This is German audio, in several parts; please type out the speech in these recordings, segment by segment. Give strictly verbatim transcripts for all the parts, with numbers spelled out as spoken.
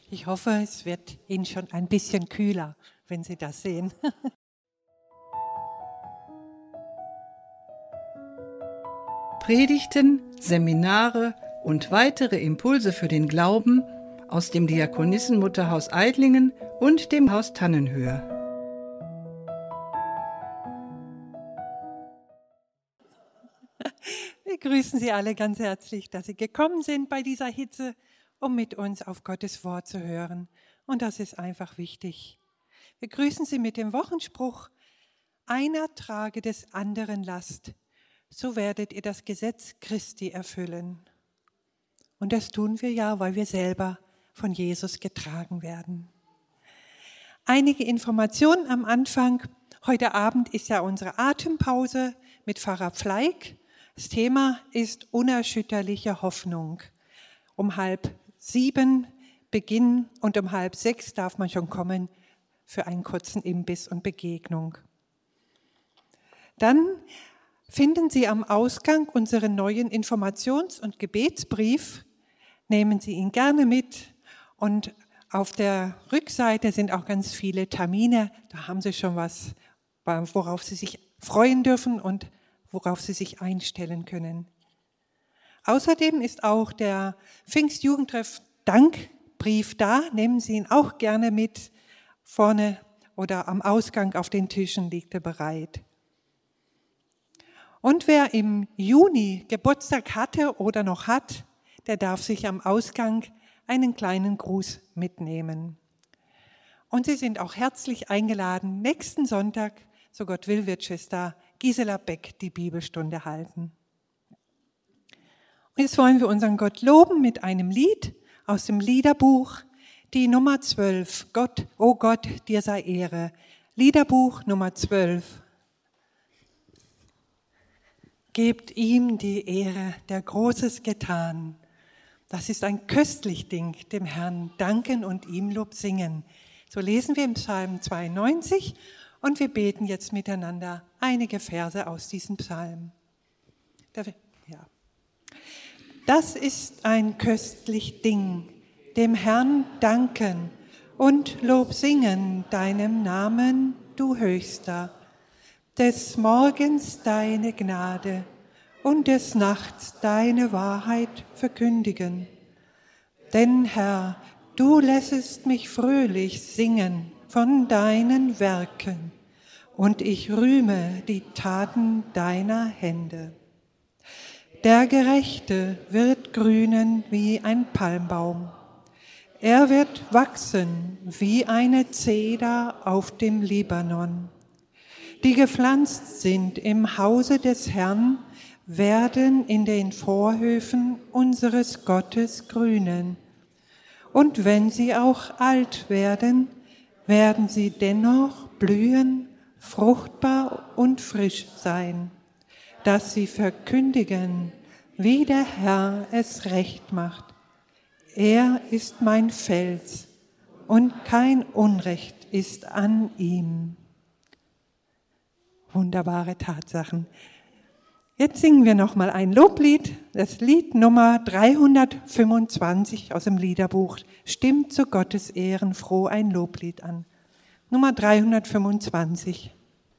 Ich hoffe, es wird Ihnen schon ein bisschen kühler, wenn Sie das sehen. Predigten, Seminare und weitere Impulse für den Glauben aus dem Diakonissenmutterhaus Eidlingen und dem Haus Tannenhöhe. Wir grüßen Sie alle ganz herzlich, dass Sie gekommen sind bei dieser Hitze, um mit uns auf Gottes Wort zu hören. Und das ist einfach wichtig. Wir grüßen Sie mit dem Wochenspruch: Einer trage des anderen Last, so werdet ihr das Gesetz Christi erfüllen. Und das tun wir ja, weil wir selber von Jesus getragen werden. Einige Informationen am Anfang. Heute Abend ist ja unsere Atempause mit Pfarrer Pfleig. Das Thema ist unerschütterliche Hoffnung. Um halb sieben Beginn und um halb sechs darf man schon kommen für einen kurzen Imbiss und Begegnung. Dann finden Sie am Ausgang unseren neuen Informations- und Gebetsbrief. Nehmen Sie ihn gerne mit. Und auf der Rückseite sind auch ganz viele Termine. Da haben Sie schon was, worauf Sie sich freuen dürfen und worauf Sie sich einstellen können. Außerdem ist auch der Pfingstjugendtreff Dankbrief da. Nehmen Sie ihn auch gerne mit. Vorne oder am Ausgang auf den Tischen liegt er bereit. Und wer im Juni Geburtstag hatte oder noch hat, der darf sich am Ausgang einen kleinen Gruß mitnehmen. Und Sie sind auch herzlich eingeladen, nächsten Sonntag, so Gott will, wird Schwester Gisela Beck die Bibelstunde halten. Und jetzt wollen wir unseren Gott loben mit einem Lied aus dem Liederbuch, die Nummer zwölf, Gott, oh Gott, dir sei Ehre. Liederbuch Nummer zwölf. Gebt ihm die Ehre, der Großes getan. Das ist ein köstlich Ding, dem Herrn danken und ihm Lob singen. So lesen wir im Psalm zweiundneunzig und wir beten jetzt miteinander einige Verse aus diesem Psalm. Ja. Das ist ein köstlich Ding, dem Herrn danken und Lob singen deinem Namen, du Höchster. Des Morgens deine Gnade und des Nachts deine Wahrheit verkündigen. Denn Herr, du lässest mich fröhlich singen von deinen Werken, und ich rühme die Taten deiner Hände. Der Gerechte wird grünen wie ein Palmbaum. Er wird wachsen wie eine Zeder auf dem Libanon. Die gepflanzt sind im Hause des Herrn, werden in den Vorhöfen unseres Gottes grünen. Und wenn sie auch alt werden, werden sie dennoch blühen, fruchtbar und frisch sein, dass sie verkündigen, wie der Herr es recht macht. Er ist mein Fels und kein Unrecht ist an ihm. Wunderbare Tatsachen. Jetzt singen wir noch mal ein Loblied, das Lied Nummer dreihundertfünfundzwanzig aus dem Liederbuch. Stimmt zu Gottes Ehren froh ein Loblied an. Nummer dreihundertfünfundzwanzig.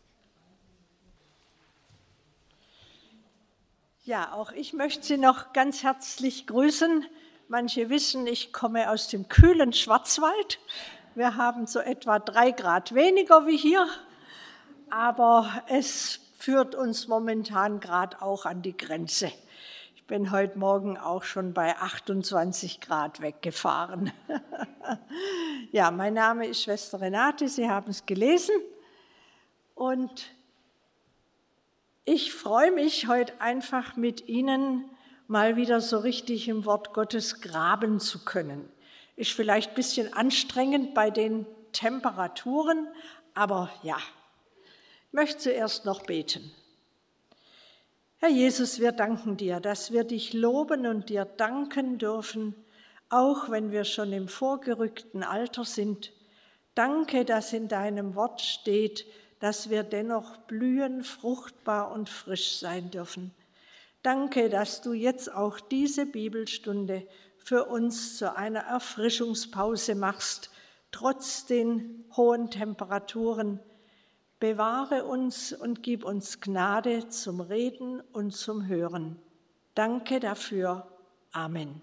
Ja, auch ich möchte Sie noch ganz herzlich grüßen. Manche wissen, ich komme aus dem kühlen Schwarzwald. Wir haben so etwa drei Grad weniger wie hier. Aber es führt uns momentan gerade auch an die Grenze. Ich bin heute Morgen auch schon bei achtundzwanzig Grad weggefahren. Ja, mein Name ist Schwester Renate, Sie haben es gelesen. Und ich freue mich, heute einfach mit Ihnen mal wieder so richtig im Wort Gottes graben zu können. Ist vielleicht ein bisschen anstrengend bei den Temperaturen, aber ja. Ich möchte zuerst noch beten. Herr Jesus, wir danken dir, dass wir dich loben und dir danken dürfen, auch wenn wir schon im vorgerückten Alter sind. Danke, dass in deinem Wort steht, dass wir dennoch blühen, fruchtbar und frisch sein dürfen. Danke, dass du jetzt auch diese Bibelstunde für uns zu einer Erfrischungspause machst, trotz den hohen Temperaturen. Bewahre uns und gib uns Gnade zum Reden und zum Hören. Danke dafür. Amen.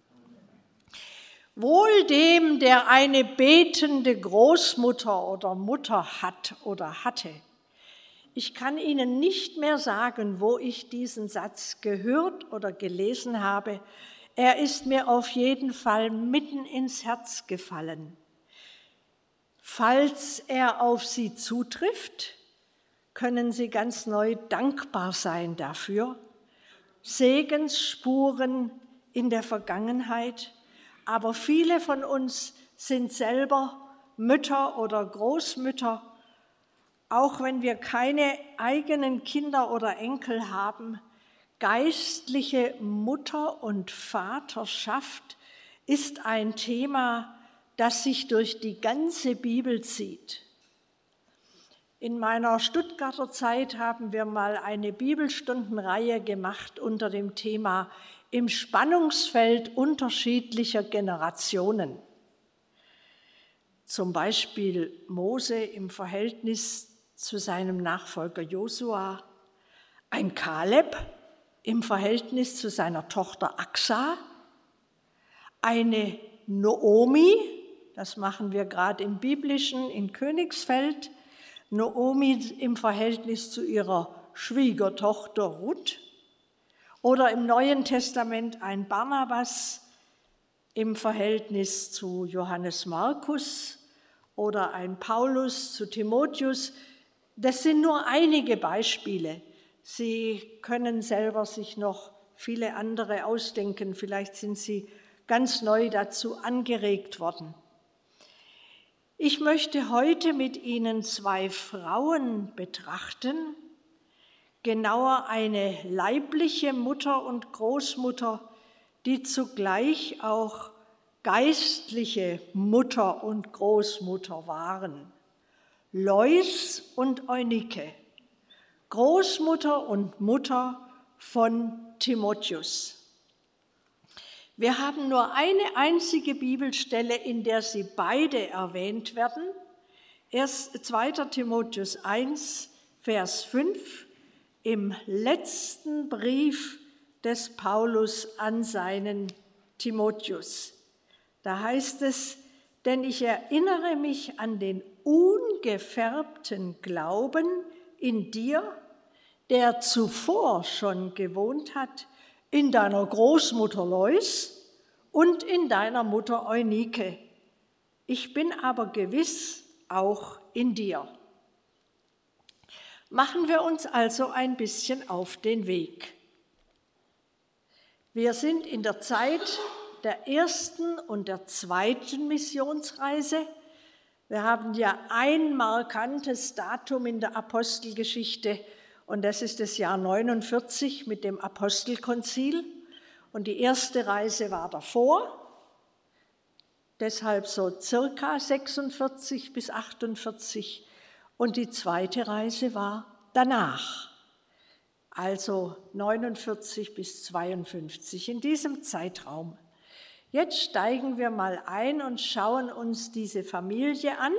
Wohl dem, der eine betende Großmutter oder Mutter hat oder hatte. Ich kann Ihnen nicht mehr sagen, wo ich diesen Satz gehört oder gelesen habe. Er ist mir auf jeden Fall mitten ins Herz gefallen. Falls er auf Sie zutrifft, können Sie ganz neu dankbar sein dafür. Segensspuren in der Vergangenheit, aber viele von uns sind selber Mütter oder Großmütter. Auch wenn wir keine eigenen Kinder oder Enkel haben, geistliche Mutter- und Vaterschaft ist ein Thema, das sich durch die ganze Bibel zieht. In meiner Stuttgarter Zeit haben wir mal eine Bibelstundenreihe gemacht unter dem Thema Im Spannungsfeld unterschiedlicher Generationen. Zum Beispiel Mose im Verhältnis zu seinem Nachfolger Josua, ein Kaleb im Verhältnis zu seiner Tochter Aksa, eine Noomi, das machen wir gerade im Biblischen in Königsfeld, Noomi im Verhältnis zu ihrer Schwiegertochter Ruth, oder im Neuen Testament ein Barnabas im Verhältnis zu Johannes Markus oder ein Paulus zu Timotheus. Das sind nur einige Beispiele. Sie können selber sich noch viele andere ausdenken. Vielleicht sind Sie ganz neu dazu angeregt worden. Ich möchte heute mit Ihnen zwei Frauen betrachten, genauer eine leibliche Mutter und Großmutter, die zugleich auch geistliche Mutter und Großmutter waren. Lois und Eunike, Großmutter und Mutter von Timotheus. Wir haben nur eine einzige Bibelstelle, in der sie beide erwähnt werden. Erst zweiter Timotheus eins, Vers fünf, im letzten Brief des Paulus an seinen Timotheus. Da heißt es, denn ich erinnere mich an den ungefärbten Glauben in dir, der zuvor schon gewohnt hat in deiner Großmutter Lois und in deiner Mutter Eunike. Ich bin aber gewiss auch in dir. Machen wir uns also ein bisschen auf den Weg. Wir sind in der Zeit der ersten und der zweiten Missionsreise. Wir haben ja ein markantes Datum in der Apostelgeschichte und das ist das Jahr neunundvierzig mit dem Apostelkonzil. Und die erste Reise war davor, deshalb so circa sechsundvierzig bis achtundvierzig. Und die zweite Reise war danach, also neunundvierzig bis zweiundfünfzig, in diesem Zeitraum. Jetzt steigen wir mal ein und schauen uns diese Familie an.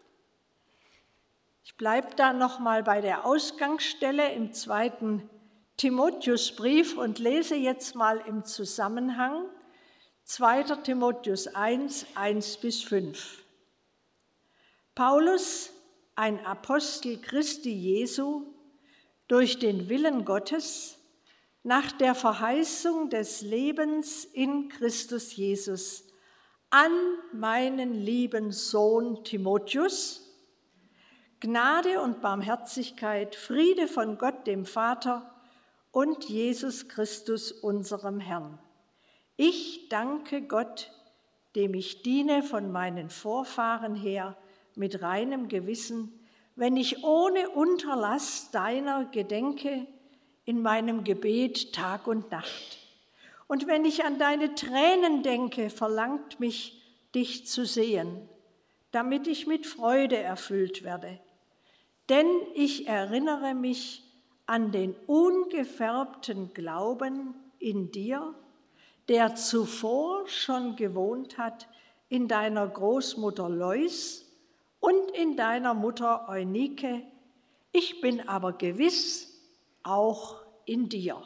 Ich bleibe da noch mal bei der Ausgangsstelle im zweiten Timotheusbrief und lese jetzt mal im Zusammenhang zweiter Timotheus eins, eins bis fünf. Paulus, ein Apostel Christi Jesu, durch den Willen Gottes, nach der Verheißung des Lebens in Christus Jesus, an meinen lieben Sohn Timotheus, Gnade und Barmherzigkeit, Friede von Gott, dem Vater und Jesus Christus, unserem Herrn. Ich danke Gott, dem ich diene von meinen Vorfahren her mit reinem Gewissen, wenn ich ohne Unterlass deiner gedenke in meinem Gebet Tag und Nacht. Und wenn ich an deine Tränen denke, verlangt mich, dich zu sehen, damit ich mit Freude erfüllt werde. Denn ich erinnere mich an den ungefärbten Glauben in dir, der zuvor schon gewohnt hat in deiner Großmutter Lois und in deiner Mutter Eunike. Ich bin aber gewiss auch in dir.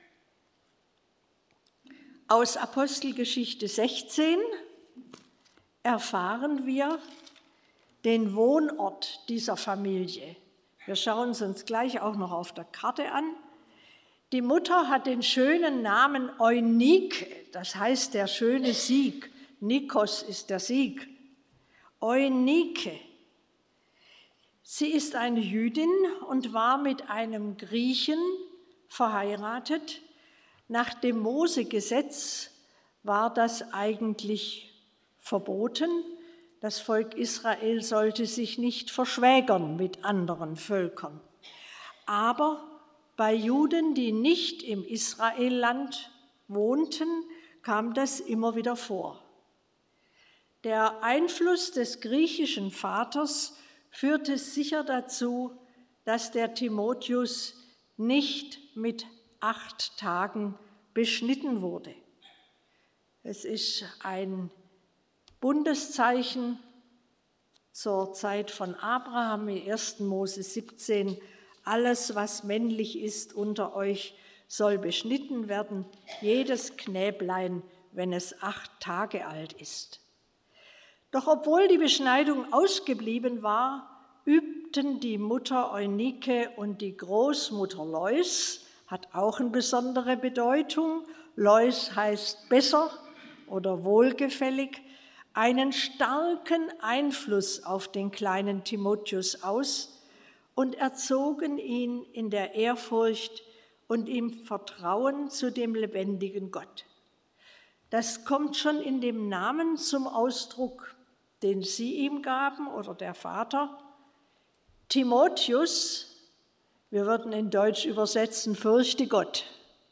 Aus Apostelgeschichte sechzehn erfahren wir den Wohnort dieser Familie. Wir schauen es uns gleich auch noch auf der Karte an. Die Mutter hat den schönen Namen Eunike, das heißt der schöne Sieg. Nikos ist der Sieg. Eunike. Sie ist eine Jüdin und war mit einem Griechen verheiratet. Nach dem Mose-Gesetz war das eigentlich verboten. Das Volk Israel sollte sich nicht verschwägern mit anderen Völkern. Aber bei Juden, die nicht im Israelland wohnten, kam das immer wieder vor. Der Einfluss des griechischen Vaters führte sicher dazu, dass der Timotheus nicht mit acht Tagen beschnitten wurde. Es ist ein Bundeszeichen zur Zeit von Abraham in ersten Mose siebzehn. Alles, was männlich ist unter euch, soll beschnitten werden, jedes Knäblein, wenn es acht Tage alt ist. Doch obwohl die Beschneidung ausgeblieben war, übten die Mutter Eunike und die Großmutter Lois, hat auch eine besondere Bedeutung, Lois heißt besser oder wohlgefällig, einen starken Einfluss auf den kleinen Timotheus aus und erzogen ihn in der Ehrfurcht und im Vertrauen zu dem lebendigen Gott. Das kommt schon in dem Namen zum Ausdruck, den sie ihm gaben oder der Vater. Timotheus, wir würden in Deutsch übersetzen, fürchte Gott.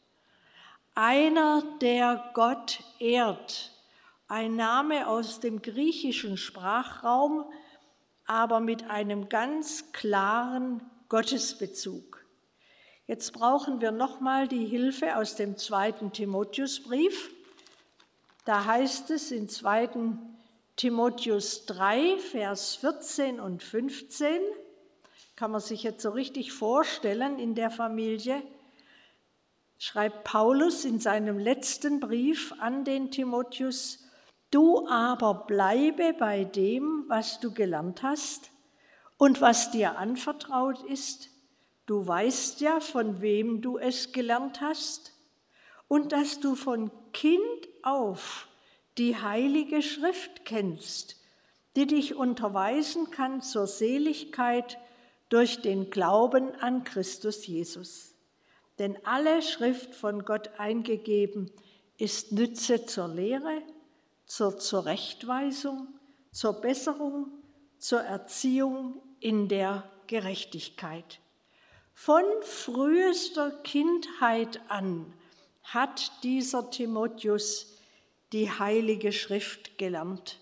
Einer, der Gott ehrt, ein Name aus dem griechischen Sprachraum, aber mit einem ganz klaren Gottesbezug. Jetzt brauchen wir nochmal die Hilfe aus dem zweiten Timotheusbrief. Da heißt es in zweiten Timotheus drei, Vers vierzehn und fünfzehn, kann man sich jetzt so richtig vorstellen in der Familie, schreibt Paulus in seinem letzten Brief an den Timotheus: Du aber bleibe bei dem, was du gelernt hast und was dir anvertraut ist. Du weißt ja, von wem du es gelernt hast und dass du von Kind auf die Heilige Schrift kennst, die dich unterweisen kann zur Seligkeit durch den Glauben an Christus Jesus. Denn alle Schrift von Gott eingegeben ist Nütze zur Lehre, zur Zurechtweisung, zur Besserung, zur Erziehung in der Gerechtigkeit. Von frühester Kindheit an hat dieser Timotheus die Heilige Schrift gelernt.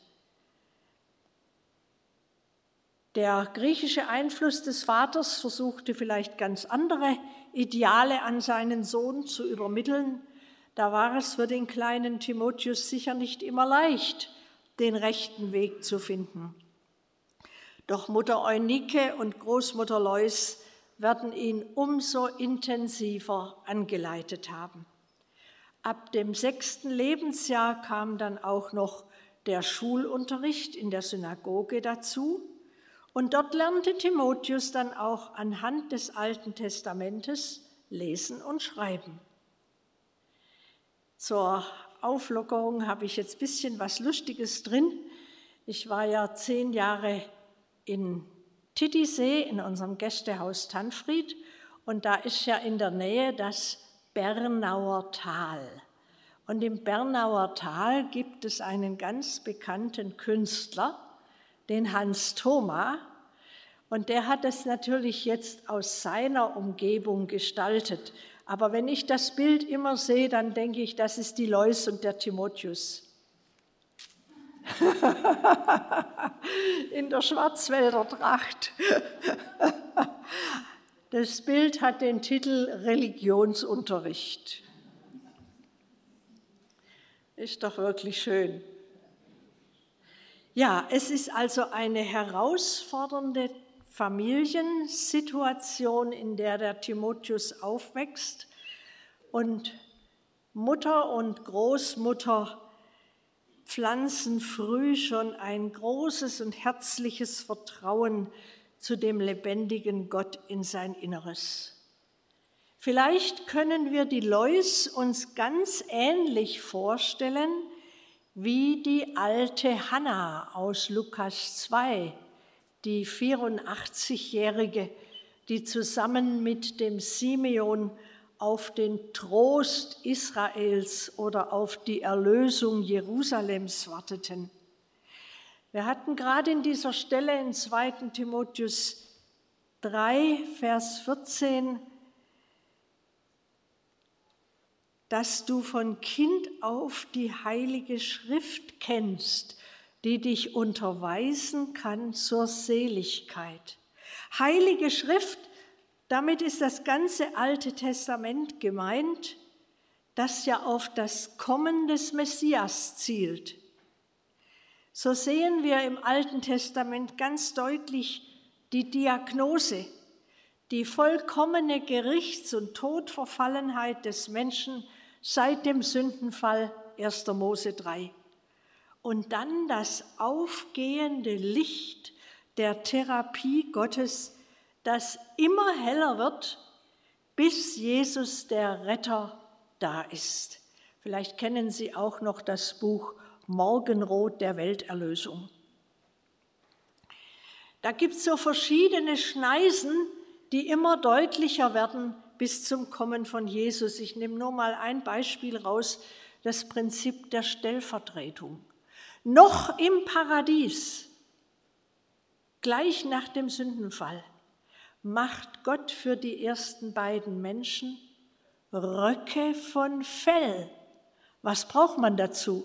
Der griechische Einfluss des Vaters versuchte vielleicht ganz andere Ideale an seinen Sohn zu übermitteln. Da war es für den kleinen Timotheus sicher nicht immer leicht, den rechten Weg zu finden. Doch Mutter Eunike und Großmutter Lois werden ihn umso intensiver angeleitet haben. Ab dem sechsten Lebensjahr kam dann auch noch der Schulunterricht in der Synagoge dazu. Und dort lernte Timotheus dann auch anhand des Alten Testamentes lesen und schreiben. Zur Auflockerung habe ich jetzt ein bisschen was Lustiges drin. Ich war ja zehn Jahre in Titisee in unserem Gästehaus Tanfried und da ist ja in der Nähe das Bernauer Tal. Und im Bernauer Tal gibt es einen ganz bekannten Künstler, den Hans Thoma, und der hat es natürlich jetzt aus seiner Umgebung gestaltet. Aber wenn ich das Bild immer sehe, dann denke ich, das ist die Lois und der Timotheus. In der Schwarzwälder Tracht. Das Bild hat den Titel Religionsunterricht. Ist doch wirklich schön. Ja, es ist also eine herausfordernde Familiensituation, in der der Timotheus aufwächst. Und Mutter und Großmutter pflanzen früh schon ein großes und herzliches Vertrauen zu dem lebendigen Gott in sein Inneres. Vielleicht können wir die Lois uns ganz ähnlich vorstellen wie die alte Hannah aus Lukas zwei, die vierundachtzigjährige, die zusammen mit dem Simeon auf den Trost Israels oder auf die Erlösung Jerusalems warteten. Wir hatten gerade in dieser Stelle in zweiten Timotheus drei, Vers vierzehn, dass du von Kind auf die Heilige Schrift kennst, die dich unterweisen kann zur Seligkeit. Heilige Schrift, damit ist das ganze Alte Testament gemeint, das ja auf das Kommen des Messias zielt. So sehen wir im Alten Testament ganz deutlich die Diagnose, die vollkommene Gerichts- und Todverfallenheit des Menschen seit dem Sündenfall erster Mose drei. Und dann das aufgehende Licht der Therapie Gottes, das immer heller wird, bis Jesus der Retter da ist. Vielleicht kennen Sie auch noch das Buch Morgenrot der Welterlösung. Da gibt es so verschiedene Schneisen, die immer deutlicher werden bis zum Kommen von Jesus. Ich nehme nur mal ein Beispiel raus, das Prinzip der Stellvertretung. Noch im Paradies, gleich nach dem Sündenfall, macht Gott für die ersten beiden Menschen Röcke von Fell. Was braucht man dazu?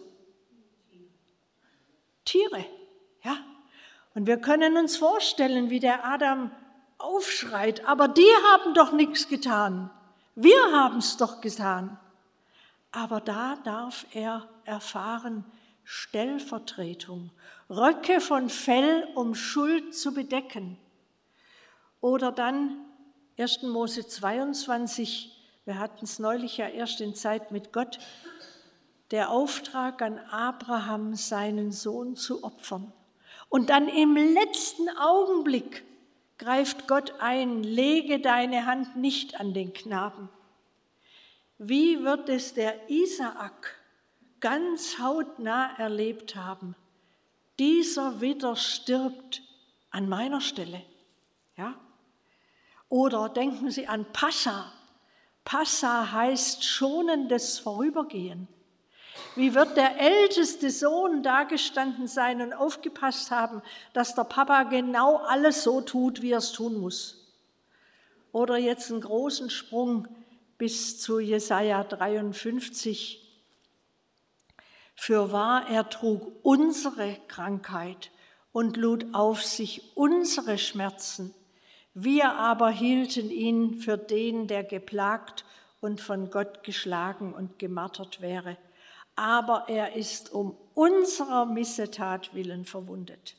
Tiere, ja. Und wir können uns vorstellen, wie der Adam aufschreit, aber die haben doch nichts getan. Wir haben es doch getan. Aber da darf er erfahren, Stellvertretung, Röcke von Fell, um Schuld zu bedecken. Oder dann erster Mose zweiundzwanzig, wir hatten es neulich ja erst in Zeit mit Gott, der Auftrag an Abraham, seinen Sohn zu opfern. Und dann im letzten Augenblick greift Gott ein, lege deine Hand nicht an den Knaben. Wie wird es der Isaak ganz hautnah erlebt haben? Dieser Widder stirbt an meiner Stelle. Ja? Oder denken Sie an Passa. Passa heißt schonendes Vorübergehen. Wie wird der älteste Sohn dagestanden sein und aufgepasst haben, dass der Papa genau alles so tut, wie er es tun muss? Oder jetzt einen großen Sprung bis zu Jesaja dreiundfünfzig. Fürwahr, er trug unsere Krankheit und lud auf sich unsere Schmerzen. Wir aber hielten ihn für den, der geplagt und von Gott geschlagen und gemartert wäre. Aber er ist um unserer Missetat willen verwundet.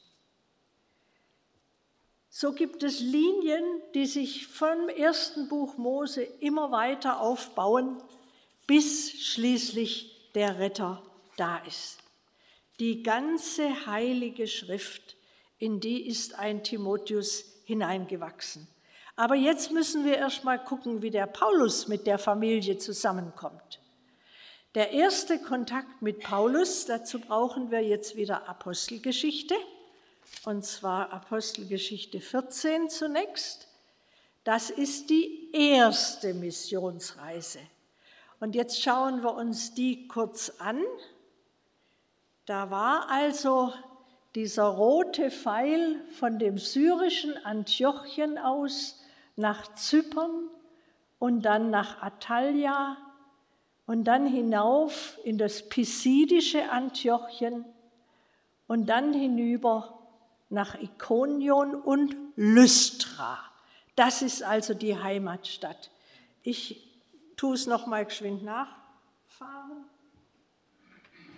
So gibt es Linien, die sich vom ersten Buch Mose immer weiter aufbauen, bis schließlich der Retter da ist. Die ganze Heilige Schrift, in die ist ein Timotheus hineingewachsen. Aber jetzt müssen wir erst mal gucken, wie der Paulus mit der Familie zusammenkommt. Der erste Kontakt mit Paulus, dazu brauchen wir jetzt wieder Apostelgeschichte, und zwar Apostelgeschichte vierzehn zunächst. Das ist die erste Missionsreise. Und jetzt schauen wir uns die kurz an. Da war also dieser rote Pfeil von dem syrischen Antiochien aus nach Zypern und dann nach Attalia und dann hinauf in das pisidische Antiochien und dann hinüber nach Ikonion und Lystra. Das ist also die Heimatstadt. Ich tue es noch mal geschwind nachfahren.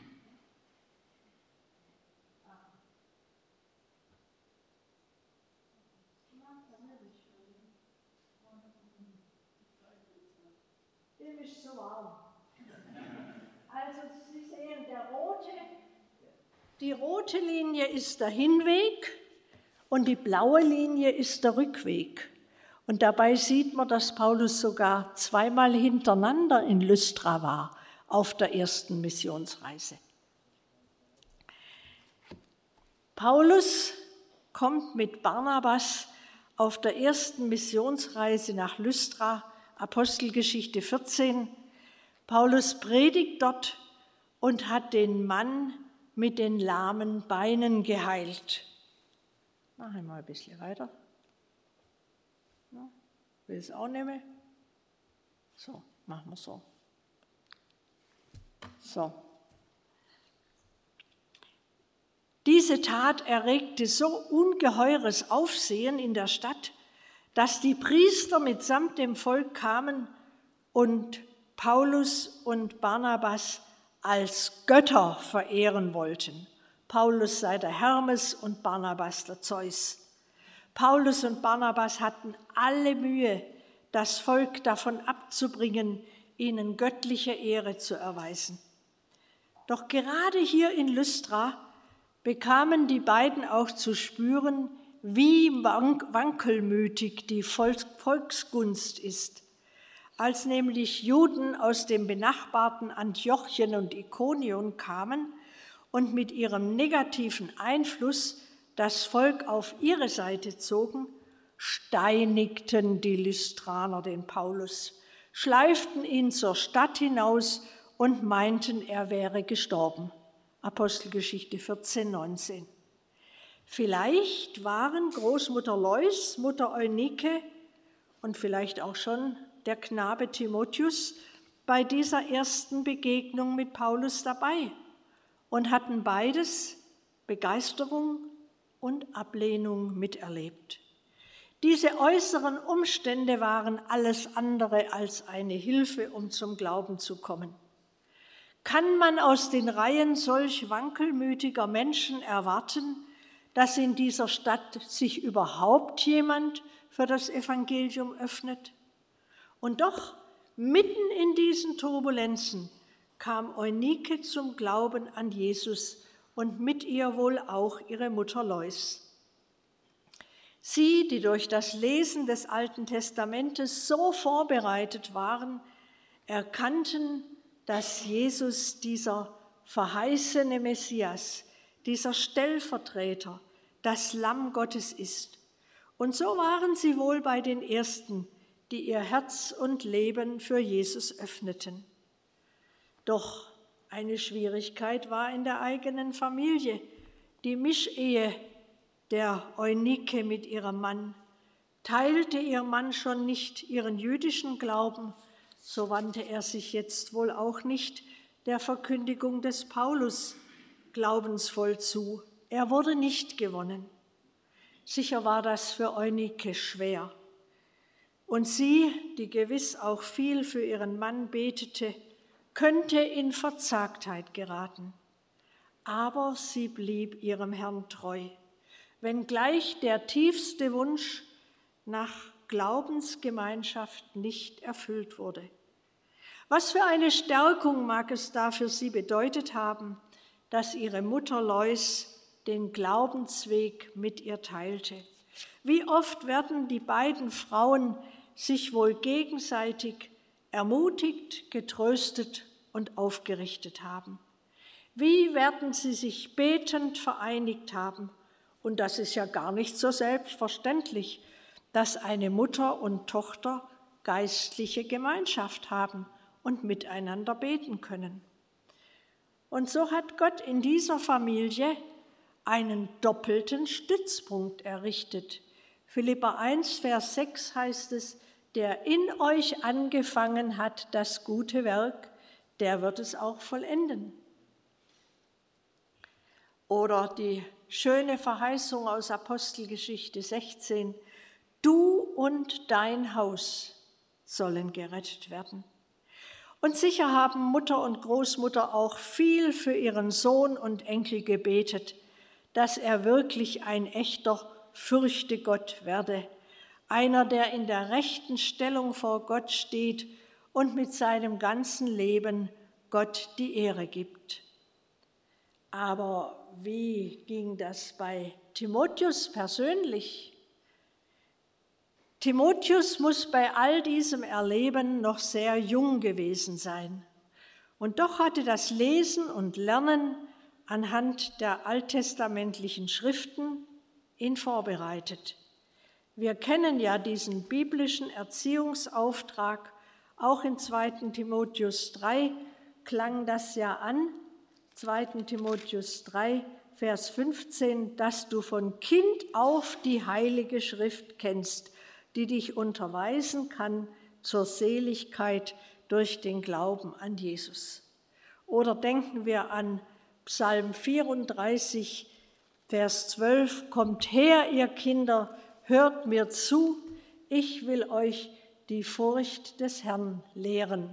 drüben ist so warm. Also Sie sehen, der rote, die rote Linie ist der Hinweg und die blaue Linie ist der Rückweg. Und dabei sieht man, dass Paulus sogar zweimal hintereinander in Lystra war, auf der ersten Missionsreise. Paulus kommt mit Barnabas auf der ersten Missionsreise nach Lystra, Apostelgeschichte vierzehn. Paulus predigt dort und hat den Mann mit den lahmen Beinen geheilt. Machen wir mal ein bisschen weiter. Ja, will es auch nehmen? So, machen wir so. So. Diese Tat erregte so ungeheures Aufsehen in der Stadt, dass die Priester mitsamt dem Volk kamen und Paulus und Barnabas als Götter verehren wollten. Paulus sei der Hermes und Barnabas der Zeus. Paulus und Barnabas hatten alle Mühe, das Volk davon abzubringen, ihnen göttliche Ehre zu erweisen. Doch gerade hier in Lystra bekamen die beiden auch zu spüren, wie wankelmütig die Volksgunst ist. Als nämlich Juden aus dem benachbarten Antiochien und Ikonion kamen und mit ihrem negativen Einfluss das Volk auf ihre Seite zogen, steinigten die Lystraner den Paulus, schleiften ihn zur Stadt hinaus und meinten, er wäre gestorben. Apostelgeschichte vierzehn, neunzehn. Vielleicht waren Großmutter Lois, Mutter Eunike und vielleicht auch schon der Knabe Timotheus bei dieser ersten Begegnung mit Paulus dabei und hatten beides, Begeisterung und Ablehnung, miterlebt. Diese äußeren Umstände waren alles andere als eine Hilfe, um zum Glauben zu kommen. Kann man aus den Reihen solch wankelmütiger Menschen erwarten, dass in dieser Stadt sich überhaupt jemand für das Evangelium öffnet? Und doch, mitten in diesen Turbulenzen kam Eunike zum Glauben an Jesus und mit ihr wohl auch ihre Mutter Lois. Sie, die durch das Lesen des Alten Testamentes so vorbereitet waren, erkannten, dass Jesus dieser verheißene Messias, dieser Stellvertreter, das Lamm Gottes ist. Und so waren sie wohl bei den Ersten, die ihr Herz und Leben für Jesus öffneten. Doch eine Schwierigkeit war in der eigenen Familie, die Mischehe der Eunike mit ihrem Mann. Teilte ihr Mann schon nicht ihren jüdischen Glauben, so wandte er sich jetzt wohl auch nicht der Verkündigung des Paulus glaubensvoll zu. Er wurde nicht gewonnen. Sicher war das für Eunike schwer. Und sie, die gewiss auch viel für ihren Mann betete, könnte in Verzagtheit geraten. Aber sie blieb ihrem Herrn treu, wenngleich der tiefste Wunsch nach Glaubensgemeinschaft nicht erfüllt wurde. Was für eine Stärkung mag es da für sie bedeutet haben, dass ihre Mutter Lois den Glaubensweg mit ihr teilte. Wie oft werden die beiden Frauen sich wohl gegenseitig ermutigt, getröstet und aufgerichtet haben. Wie werden sie sich betend vereinigt haben? Und das ist ja gar nicht so selbstverständlich, dass eine Mutter und Tochter geistliche Gemeinschaft haben und miteinander beten können. Und so hat Gott in dieser Familie einen doppelten Stützpunkt errichtet. Philipper eins, Vers sechs heißt es, der in euch angefangen hat das gute Werk, der wird es auch vollenden. Oder die schöne Verheißung aus Apostelgeschichte sechzehn, du und dein Haus sollen gerettet werden. Und sicher haben Mutter und Großmutter auch viel für ihren Sohn und Enkel gebetet, dass er wirklich ein echter Fürchtegott werde, einer, der in der rechten Stellung vor Gott steht und mit seinem ganzen Leben Gott die Ehre gibt. Aber wie ging das bei Timotheus persönlich? Timotheus muss bei all diesem Erleben noch sehr jung gewesen sein. Und doch hatte das Lesen und Lernen anhand der alttestamentlichen Schriften ihn vorbereitet. Wir kennen ja diesen biblischen Erziehungsauftrag, auch in zweiten Timotheus drei klang das ja an, zweiten Timotheus drei, Vers fünfzehn, dass du von Kind auf die Heilige Schrift kennst, die dich unterweisen kann zur Seligkeit durch den Glauben an Jesus. Oder denken wir an Psalm vierunddreißig, Vers zwölf, kommt her, ihr Kinder, hört mir zu, ich will euch die Furcht des Herrn lehren.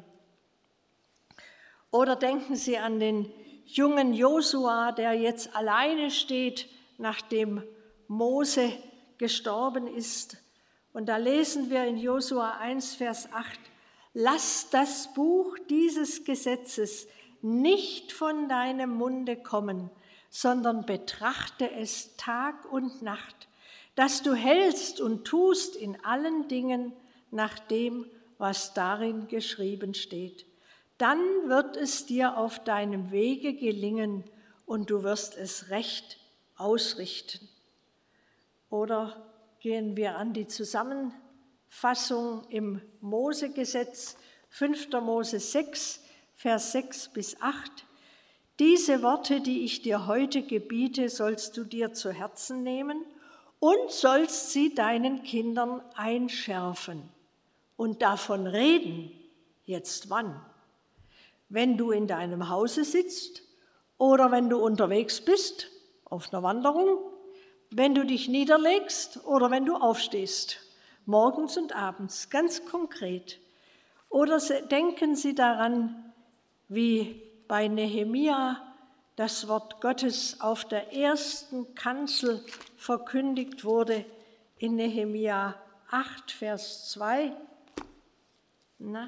Oder denken Sie an den jungen Josua, der jetzt alleine steht, nachdem Mose gestorben ist. Und da lesen wir in Josua eins, Vers acht, lass das Buch dieses Gesetzes nicht von deinem Munde kommen, sondern betrachte es Tag und Nacht, dass du hältst und tust in allen Dingen nach dem, was darin geschrieben steht. Dann wird es dir auf deinem Wege gelingen und du wirst es recht ausrichten. Oder gehen wir an die Zusammenfassung im Mosegesetz, fünfter Mose sechs, Vers sechs bis acht. Diese Worte, die ich dir heute gebiete, sollst du dir zu Herzen nehmen und sollst sie deinen Kindern einschärfen und davon reden. Jetzt wann? Wenn du in deinem Hause sitzt oder wenn du unterwegs bist, auf einer Wanderung, wenn du dich niederlegst oder wenn du aufstehst, morgens und abends, ganz konkret. Oder denken Sie daran, wie bei Nehemia das Wort Gottes auf der ersten Kanzel verkündigt wurde, in Nehemia acht, Vers zwei. Na,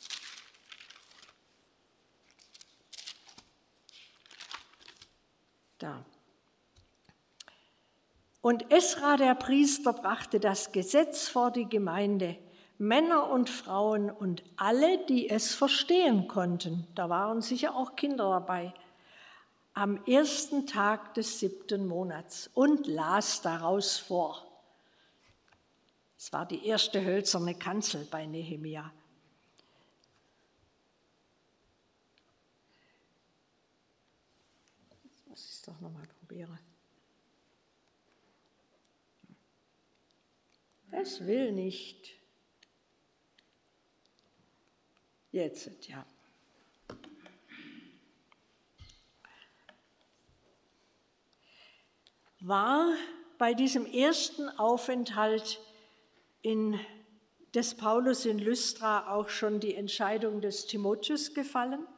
da. Und Esra, der Priester, brachte das Gesetz vor die Gemeinde, Männer und Frauen und alle, die es verstehen konnten, da waren sicher auch Kinder dabei, am ersten Tag des siebten Monats und las daraus vor. Es war die erste hölzerne Kanzel bei Nehemia. Das muss ich doch nochmal probieren. Es will nicht. Jetzt, ja. War bei diesem ersten Aufenthalt in, des Paulus in Lystra auch schon die Entscheidung des Timotheus gefallen?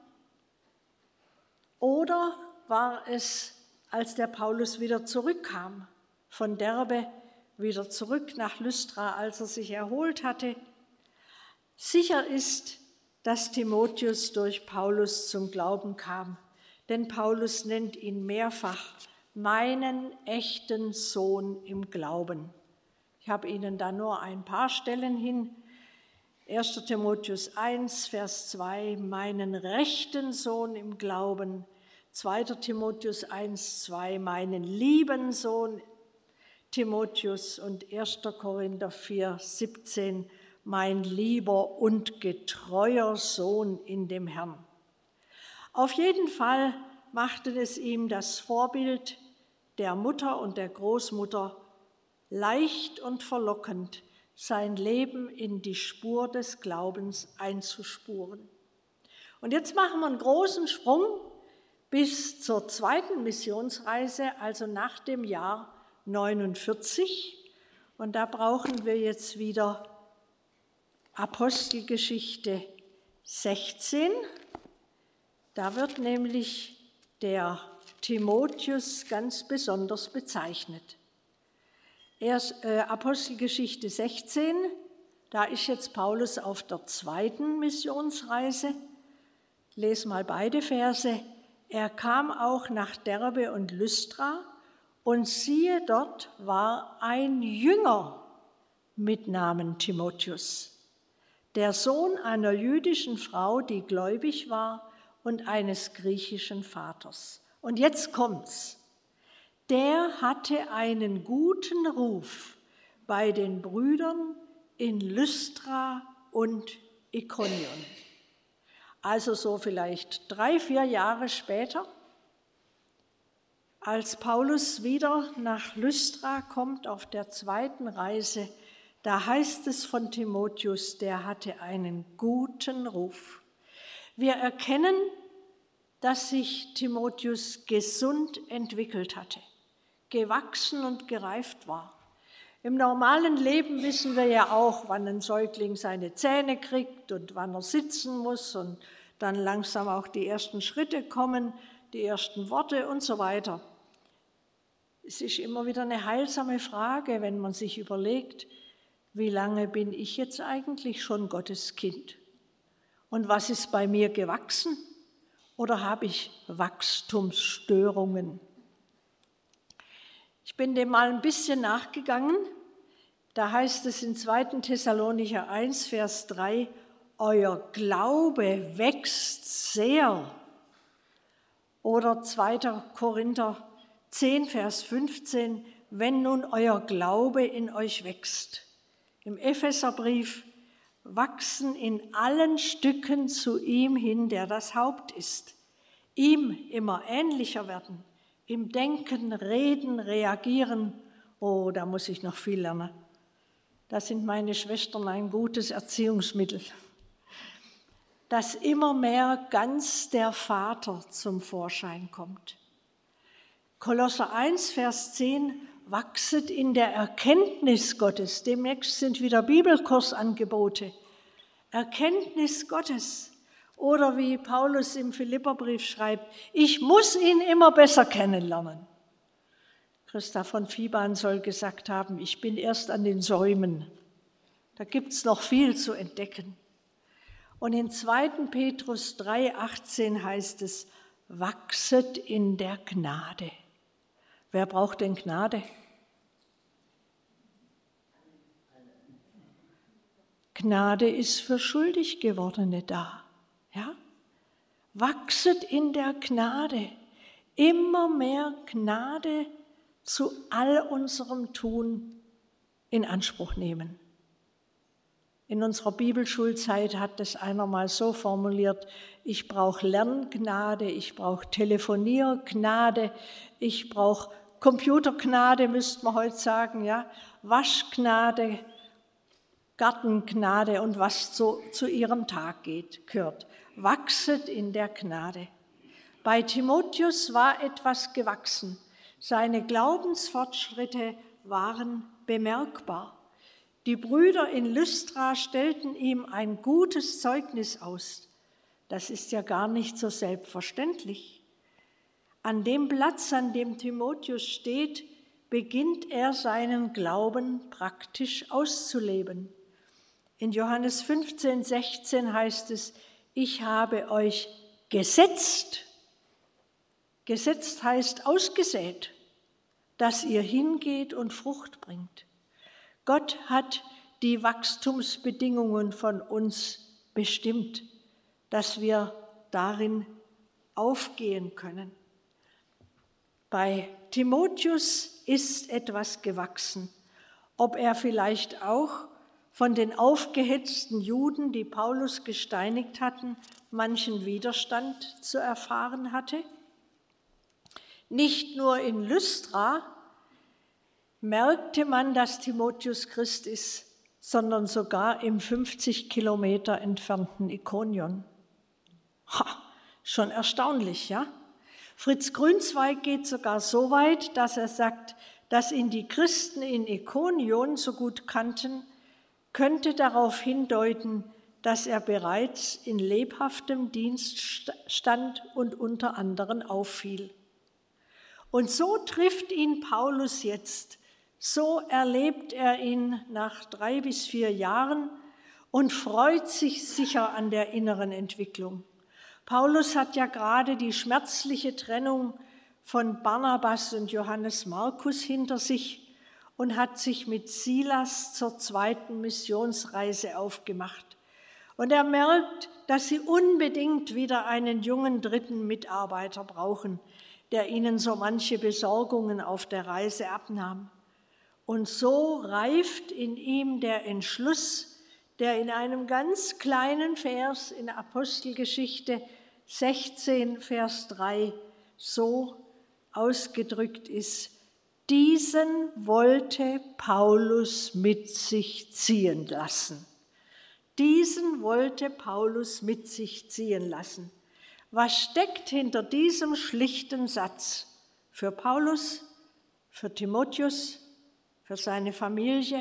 Oder war es, als der Paulus wieder zurückkam von Derbe, wieder zurück nach Lystra, als er sich erholt hatte? Sicher ist, dass Timotheus durch Paulus zum Glauben kam, denn Paulus nennt ihn mehrfach meinen echten Sohn im Glauben. Ich habe Ihnen da nur ein paar Stellen hin. erster Timotheus eins, Vers zwei, meinen rechten Sohn im Glauben. zweiter Timotheus eins, zwei, meinen lieben Sohn Timotheus. Und erster Korinther vier, siebzehn, mein lieber und getreuer Sohn in dem Herrn. Auf jeden Fall machte es ihm das Vorbild der Mutter und der Großmutter leicht und verlockend, sein Leben in die Spur des Glaubens einzuspuren. Und jetzt machen wir einen großen Sprung bis zur zweiten Missionsreise, also nach dem Jahr neunundvierzig. Und da brauchen wir jetzt wieder Apostelgeschichte sechzehn. Da wird nämlich der Timotheus ganz besonders bezeichnet. Erst, äh, Apostelgeschichte sechzehn, Da ist jetzt Paulus auf der zweiten Missionsreise. Les mal beide Verse. Er kam auch nach Derbe und Lystra, und siehe, dort war ein Jünger mit Namen Timotheus, der Sohn einer jüdischen Frau, die gläubig war, und eines griechischen Vaters. Und jetzt kommt's. Der hatte einen guten Ruf bei den Brüdern in Lystra und Ikonion. Also so vielleicht drei, vier Jahre später, als Paulus wieder nach Lystra kommt auf der zweiten Reise, da heißt es von Timotheus, der hatte einen guten Ruf. Wir erkennen, dass sich Timotheus gesund entwickelt hatte, gewachsen und gereift war. Im normalen Leben wissen wir ja auch, wann ein Säugling seine Zähne kriegt und wann er sitzen muss und dann langsam auch die ersten Schritte kommen, die ersten Worte und so weiter. Es ist immer wieder eine heilsame Frage, wenn man sich überlegt, wie lange bin ich jetzt eigentlich schon Gottes Kind? Und was ist bei mir gewachsen? Oder habe ich Wachstumsstörungen? Ich bin dem mal ein bisschen nachgegangen. Da heißt es in zweiten Thessalonicher eins, Vers drei, euer Glaube wächst sehr. Oder zweiter Korinther zehn, Vers fünfzehn, wenn nun euer Glaube in euch wächst. Im Epheserbrief, wachsen in allen Stücken zu ihm hin, der das Haupt ist. Ihm immer ähnlicher werden, im Denken, Reden, Reagieren. Oh, da muss ich noch viel lernen. Da sind meine Schwestern ein gutes Erziehungsmittel. Dass immer mehr ganz der Vater zum Vorschein kommt. Kolosser eins, Vers zehn, wachset in der Erkenntnis Gottes. Demnächst sind wieder Bibelkursangebote. Erkenntnis Gottes. Oder wie Paulus im Philipperbrief schreibt, ich muss ihn immer besser kennenlernen. Christa von Viban soll gesagt haben, ich bin erst an den Säumen. Da gibt es noch viel zu entdecken. Und in zweiten Petrus drei, achtzehn heißt es, wachset in der Gnade. Wer braucht denn Gnade? Gnade ist für schuldig Gewordene da. Ja? Wachset in der Gnade. Immer mehr Gnade zu all unserem Tun in Anspruch nehmen. In unserer Bibelschulzeit hat das einer mal so formuliert, ich brauche Lerngnade, ich brauche Telefoniergnade, ich brauche Computergnade, müsste man heute sagen, ja, Waschgnade, Gartengnade und was zu, zu ihrem Tag geht, gehört. Wachset in der Gnade. Bei Timotheus war etwas gewachsen. Seine Glaubensfortschritte waren bemerkbar. Die Brüder in Lystra stellten ihm ein gutes Zeugnis aus. Das ist ja gar nicht so selbstverständlich. An dem Platz, an dem Timotheus steht, beginnt er seinen Glauben praktisch auszuleben. In Johannes fünfzehn, sechzehn heißt es, ich habe euch gesetzt. Gesetzt heißt ausgesät, dass ihr hingeht und Frucht bringt. Gott hat die Wachstumsbedingungen von uns bestimmt, dass wir darin aufgehen können. Bei Timotheus ist etwas gewachsen. Ob er vielleicht auch von den aufgehetzten Juden, die Paulus gesteinigt hatten, manchen Widerstand zu erfahren hatte? Nicht nur in Lystra merkte man, dass Timotheus Christ ist, sondern sogar im fünfzig Kilometer entfernten Ikonion. Ha, schon erstaunlich, ja? Fritz Grünzweig geht sogar so weit, dass er sagt, dass ihn die Christen in Ikonion so gut kannten, könnte darauf hindeuten, dass er bereits in lebhaftem Dienst stand und unter anderen auffiel. Und so trifft ihn Paulus jetzt So erlebt er ihn nach drei bis vier Jahren und freut sich sicher an der inneren Entwicklung. Paulus hat ja gerade die schmerzliche Trennung von Barnabas und Johannes Markus hinter sich und hat sich mit Silas zur zweiten Missionsreise aufgemacht. Und er merkt, dass sie unbedingt wieder einen jungen dritten Mitarbeiter brauchen, der ihnen so manche Besorgungen auf der Reise abnahm. Und so reift in ihm der Entschluss, der in einem ganz kleinen Vers in Apostelgeschichte sechzehn, Vers drei so ausgedrückt ist: Diesen wollte Paulus mit sich ziehen lassen. Diesen wollte Paulus mit sich ziehen lassen. Was steckt hinter diesem schlichten Satz? Für Paulus, für Timotheus, für seine Familie.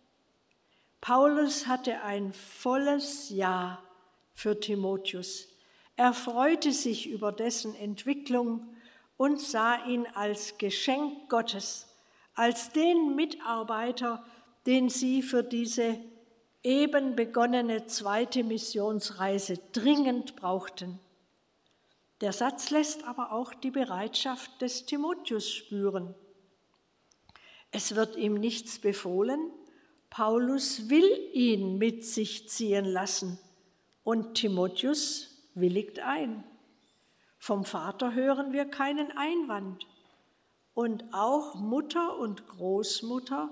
Paulus hatte ein volles Ja für Timotheus. Er freute sich über dessen Entwicklung und sah ihn als Geschenk Gottes, als den Mitarbeiter, den sie für diese eben begonnene zweite Missionsreise dringend brauchten. Der Satz lässt aber auch die Bereitschaft des Timotheus spüren. Es wird ihm nichts befohlen, Paulus will ihn mit sich ziehen lassen und Timotheus willigt ein. Vom Vater hören wir keinen Einwand und auch Mutter und Großmutter,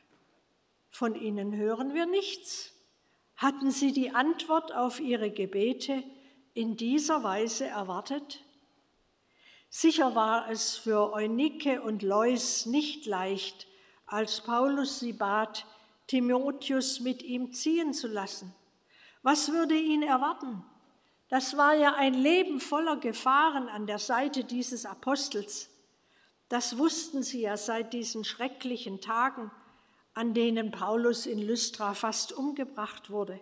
von ihnen hören wir nichts. Hatten sie die Antwort auf ihre Gebete in dieser Weise erwartet? Sicher war es für Eunike und Lois nicht leicht, als Paulus sie bat, Timotheus mit ihm ziehen zu lassen. Was würde ihn erwarten? Das war ja ein Leben voller Gefahren an der Seite dieses Apostels. Das wussten sie ja seit diesen schrecklichen Tagen, an denen Paulus in Lystra fast umgebracht wurde.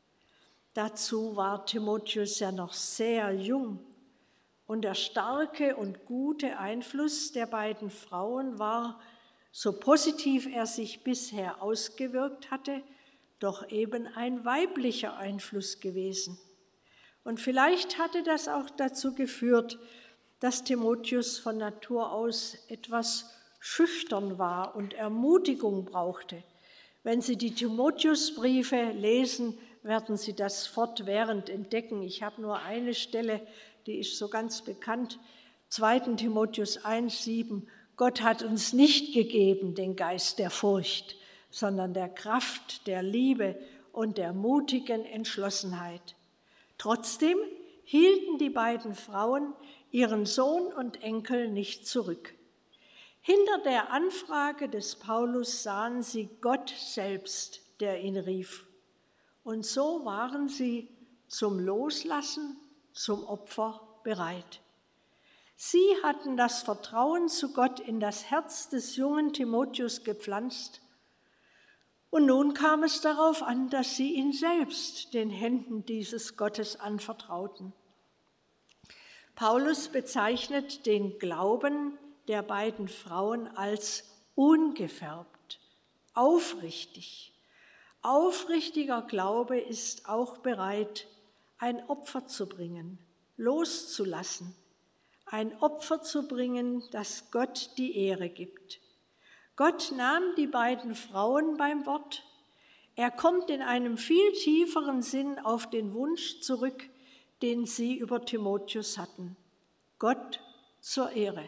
Dazu war Timotheus ja noch sehr jung und der starke und gute Einfluss der beiden Frauen war, so positiv er sich bisher ausgewirkt hatte, doch eben ein weiblicher Einfluss gewesen. Und vielleicht hatte das auch dazu geführt, dass Timotheus von Natur aus etwas schüchtern war und Ermutigung brauchte. Wenn Sie die Timotheusbriefe lesen, werden Sie das fortwährend entdecken. Ich habe nur eine Stelle, die ist so ganz bekannt, zweiter Timotheus eins, sieben. Gott hat uns nicht gegeben den Geist der Furcht, sondern der Kraft, der Liebe und der mutigen Entschlossenheit. Trotzdem hielten die beiden Frauen ihren Sohn und Enkel nicht zurück. Hinter der Anfrage des Paulus sahen sie Gott selbst, der ihn rief. Und so waren sie zum Loslassen, zum Opfer bereit. Sie hatten das Vertrauen zu Gott in das Herz des jungen Timotheus gepflanzt. Und nun kam es darauf an, dass sie ihn selbst den Händen dieses Gottes anvertrauten. Paulus bezeichnet den Glauben der beiden Frauen als ungefärbt, aufrichtig. Aufrichtiger Glaube ist auch bereit, ein Opfer zu bringen, loszulassen, ein Opfer zu bringen, das Gott die Ehre gibt. Gott nahm die beiden Frauen beim Wort. Er kommt in einem viel tieferen Sinn auf den Wunsch zurück, den sie über Timotheus hatten. Gott zur Ehre.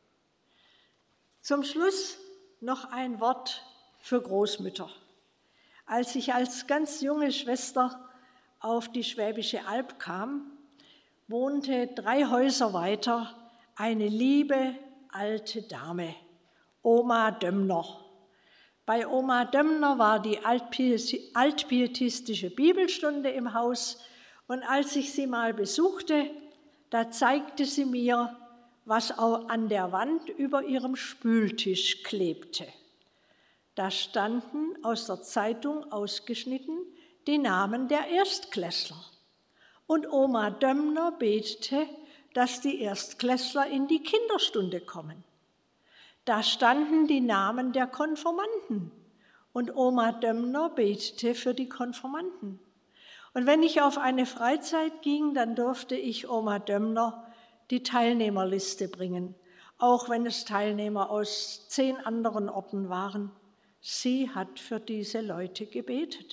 Zum Schluss noch ein Wort für Großmütter. Als ich als ganz junge Schwester auf die Schwäbische Alb kam, wohnte drei Häuser weiter eine liebe alte Dame, Oma Dömmner. Bei Oma Dömmner war die altpietistische Bibelstunde im Haus und als ich sie mal besuchte, da zeigte sie mir, was auch an der Wand über ihrem Spültisch klebte. Da standen aus der Zeitung ausgeschnitten die Namen der Erstklässler. Und Oma Dömmner betete, dass die Erstklässler in die Kinderstunde kommen. da standen die Namen der Konfirmanden. Und Oma Dömmner betete für die Konfirmanden. Und wenn ich auf eine Freizeit ging, dann durfte ich Oma Dömmner die Teilnehmerliste bringen, auch wenn es Teilnehmer aus zehn anderen Orten waren. Sie hat für diese Leute gebetet.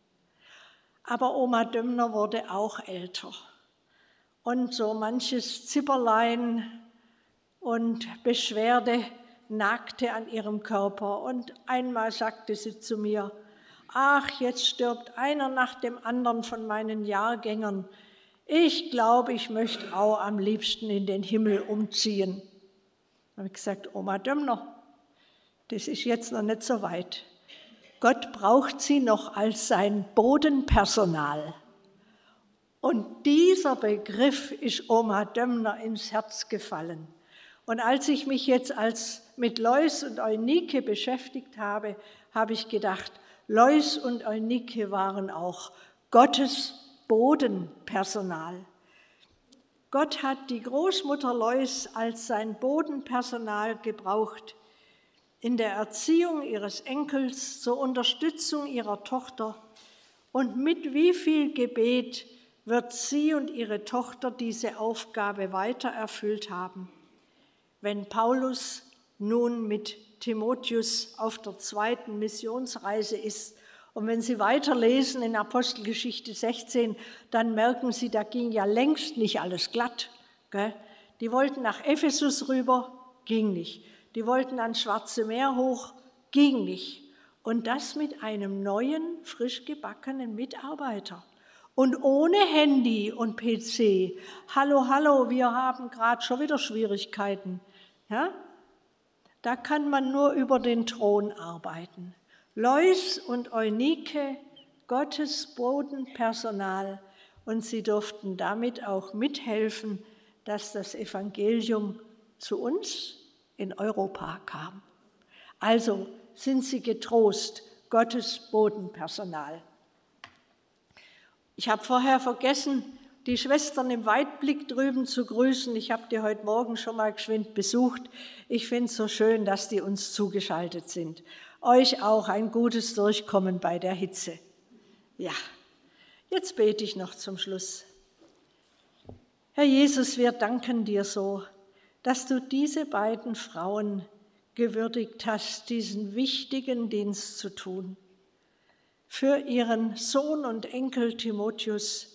Aber Oma Dömmner wurde auch älter. Und so manches Zipperlein und Beschwerde nagte an ihrem Körper. Und einmal sagte sie zu mir, ach, jetzt stirbt einer nach dem anderen von meinen Jahrgängern. Ich glaube, ich möchte auch am liebsten in den Himmel umziehen. Da habe ich gesagt, Oma Dömmner, das ist jetzt noch nicht so weit. Gott braucht sie noch als sein Bodenpersonal. Und dieser Begriff ist Oma Dömmner ins Herz gefallen. Und als ich mich jetzt als mit Lois und Eunike beschäftigt habe, habe ich gedacht, Lois und Eunike waren auch Gottes Bodenpersonal. Gott hat die Großmutter Lois als sein Bodenpersonal gebraucht, in der Erziehung ihres Enkels, zur Unterstützung ihrer Tochter. Und mit wie viel Gebet wird sie und ihre Tochter diese Aufgabe weiter erfüllt haben. Wenn Paulus nun mit Timotheus auf der zweiten Missionsreise ist und wenn Sie weiterlesen in Apostelgeschichte sechzehn, dann merken Sie, da ging ja längst nicht alles glatt. Gell? Die wollten nach Ephesus rüber, ging nicht. Die wollten ans Schwarze Meer hoch, ging nicht. Und das mit einem neuen, frisch gebackenen Mitarbeiter. Und ohne Handy und P C. Hallo, hallo, wir haben gerade schon wieder Schwierigkeiten. Ja? Da kann man nur über den Thron arbeiten. Lois und Eunike, Gottes Bodenpersonal. Und sie durften damit auch mithelfen, dass das Evangelium zu uns in Europa kam. Also sind sie getrost, Gottes Bodenpersonal. Ich habe vorher vergessen, die Schwestern im Weitblick drüben zu grüßen. Ich habe die heute Morgen schon mal geschwind besucht. Ich finde es so schön, dass die uns zugeschaltet sind. Euch auch ein gutes Durchkommen bei der Hitze. Ja, jetzt bete ich noch zum Schluss. Herr Jesus, wir danken dir so, dass du diese beiden Frauen gewürdigt hast, diesen wichtigen Dienst zu tun. Für ihren Sohn und Enkel Timotheus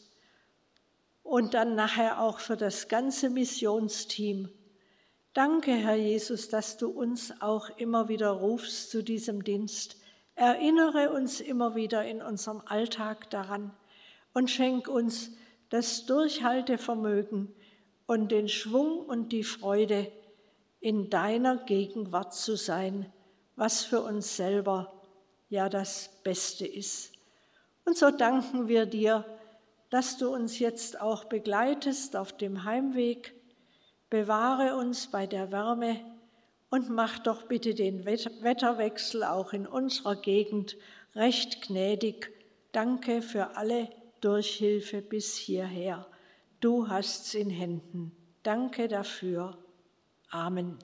und dann nachher auch für das ganze Missionsteam. Danke, Herr Jesus, dass du uns auch immer wieder rufst zu diesem Dienst. Erinnere uns immer wieder in unserem Alltag daran und schenk uns das Durchhaltevermögen und den Schwung und die Freude, in deiner Gegenwart zu sein, was für uns selber ja das Beste ist. Und so danken wir dir, dass du uns jetzt auch begleitest auf dem Heimweg. Bewahre uns bei der Wärme und mach doch bitte den Wetterwechsel auch in unserer Gegend recht gnädig. Danke für alle Durchhilfe bis hierher. Du hast's in Händen. Danke dafür. Amen.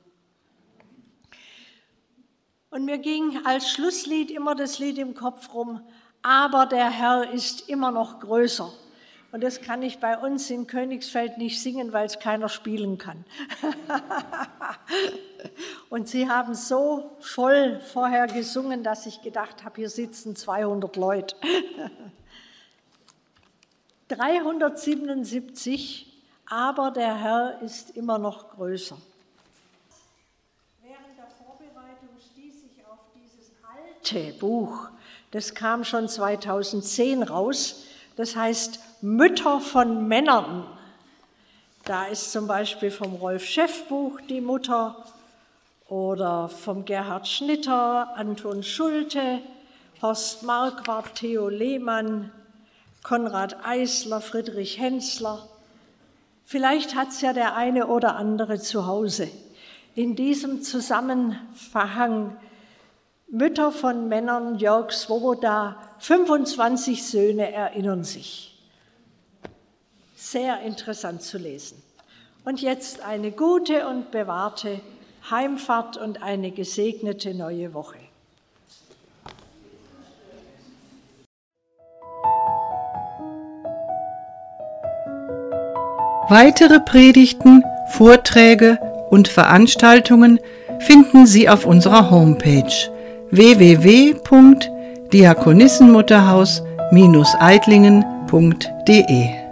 Und mir ging als Schlusslied immer das Lied im Kopf rum, aber der Herr ist immer noch größer. Und das kann ich bei uns in Königsfeld nicht singen, weil es keiner spielen kann. Und sie haben so voll vorher gesungen, dass ich gedacht habe, hier sitzen zweihundert Leute. dreihundertsiebenundsiebzig, aber der Herr ist immer noch größer. Während der Vorbereitung stieß ich auf dieses alte Buch, das kam schon zweitausendzehn raus, das heißt Mütter von Männern. Da ist zum Beispiel vom Rolf Scheff Buch die Mutter oder vom Gerhard Schnitter, Anton Schulte, Horst Marquardt, Theo Lehmann, Konrad Eisler, Friedrich Hensler. Vielleicht hat es ja der eine oder andere zu Hause. In diesem Zusammenhang Mütter von Männern, Jörg Swoboda, fünfundzwanzig Söhne erinnern sich. Sehr interessant zu lesen. Und jetzt eine gute und bewahrte Heimfahrt und eine gesegnete neue Woche. Weitere Predigten, Vorträge und Veranstaltungen finden Sie auf unserer Homepage w w w punkt diakonissenmutterhaus Bindestrich eitlingen punkt de.